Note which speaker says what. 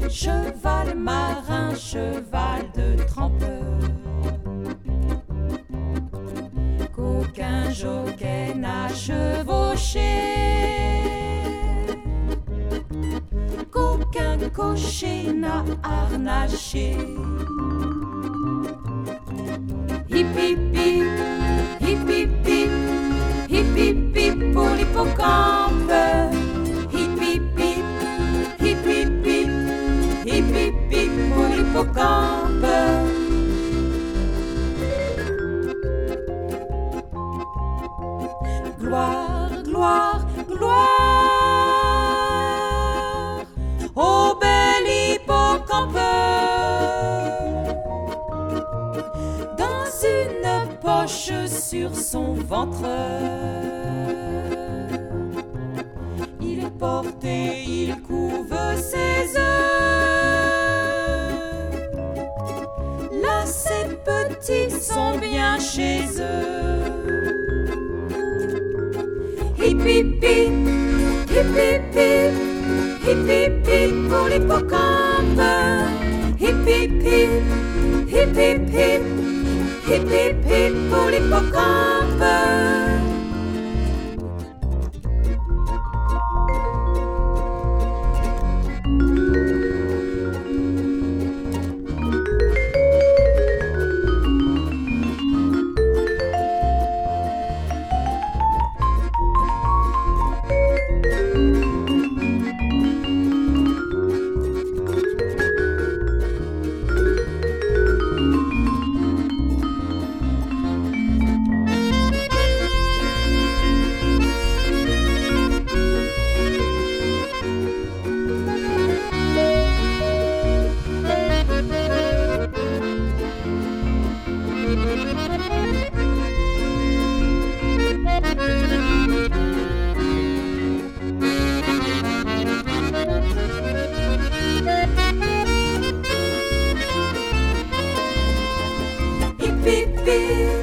Speaker 1: cheval marin, cheval de trempeur. Qu'aucun jockey n'a chevauché, qu'aucun cocher n'a harnaché. Hip hip hip, hip hip hip, hip hip hip pour l'hippocampe. Hip hip hip, hip hip hip, hip hip hip pour l'hippocampe. Gloire, gloire, gloire au bel hippocampe. Dans une poche sur son ventre, il est porté, il couve ses œufs. Là, ses petits sont bien chez eux. Hip hip hip, hip hip hip, hip hip hip pour l'hippocampe. Hip hip hip, hip hip hip, hip hip hip pour l'hippocampe. Hip hip hip.